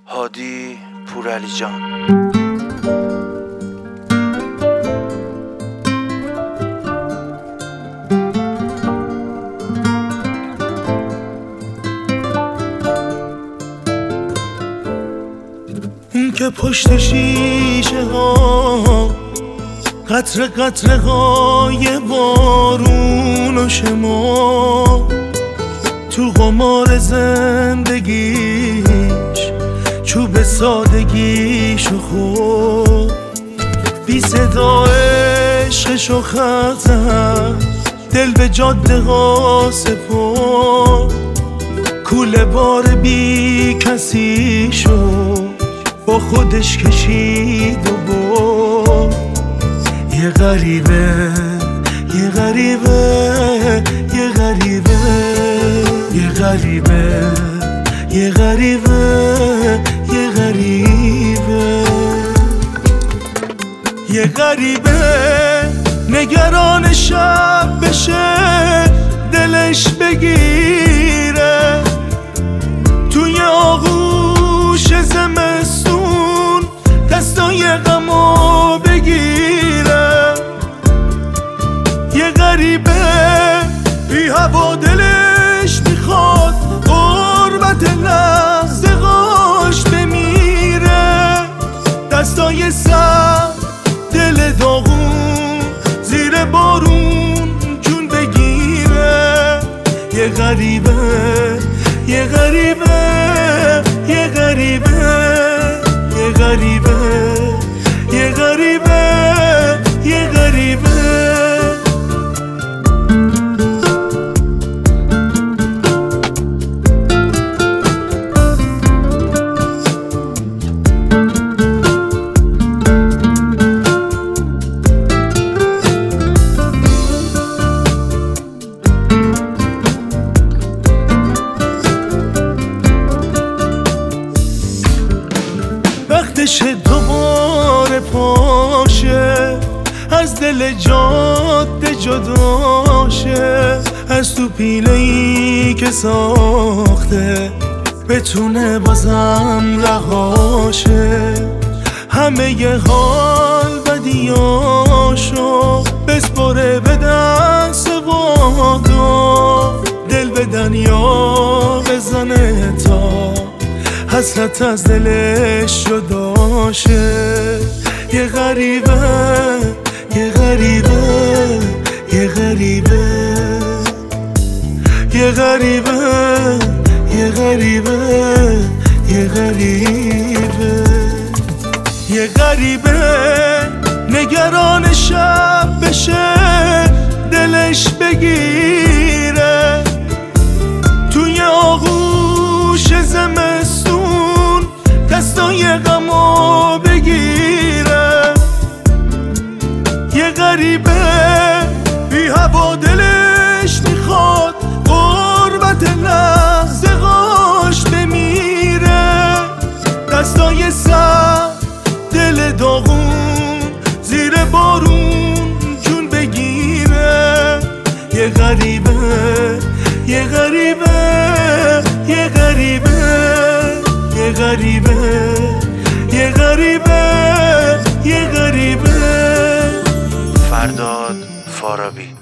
هادی پورعلی جان. اون که پشت شیشه ها قطره قطره های بارون و شما، تو قمار زندگیش چوب سادگیشو خود، بی صدا عشقشو خط زد، دل به جاده ها سپرد، کوله بار بی کسی شد، با خودش کشید و برد. یه غریبه یه غریبه یه غریبه یه غریبه یه غریبه یه غریبه یه غریبه نگران شب بشه دلش بگیره، توی آغوش زمستون دستای غمو بگیره. یه غریبه بی هوا دلش میخواد غربت لحظه‌هاش بمیره، دستای سر دل داغون زیر بارون جون بگیره. یه غریبه یه غریبه یه غریبه یه غریبه یه غریبه یه غریبه. وقتش دوباره پاشه از دل جاده جداشه، از تو پیله‌ای که ساخته بتونه بازم رهاشه. همه ی حال بدیاشو بسپره به دست وادار، دل به دنیا بزنه تا حسرت از دلش جداشه. یه غریبه یه غریبه یه غریبه یه غریبه یه غریبه یه غریبه یه غریبه نگران شب بشه دلش بگیره، توی آغوش زمستون دستای غمو بگیره. یه غریبه بی هوا دلش میخواد غربت لحظه‌هاش بمیره، دستای سر دل داغون زیر بارون جون بگیره. یه غریبه یه غریبه یه غریبه یه غریبه یه غریبه یه غریبه. فرداد فارابی.